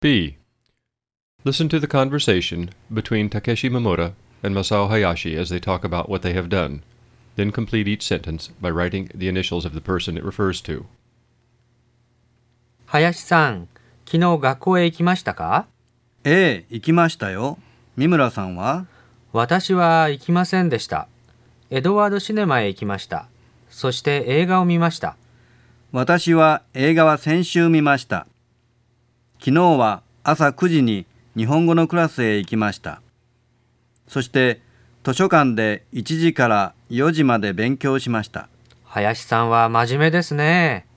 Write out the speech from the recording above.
B. Listen to the conversation between Takeshi Momota and Masao Hayashi as they talk about what they have done. Then complete each sentence by writing the initials of the person it refers to. 林さん、昨日学校へ行きましたか？ ええ、行きましたよ。三村さんは？ 私は行きませんでした。エドワードシネマへ行きました。そして映画を見ました。 私は映画は先週見ました。昨日は朝9時に日本語のクラスへ行きました。そして図書館で1時から4時まで勉強しました。 林さんは真面目ですね。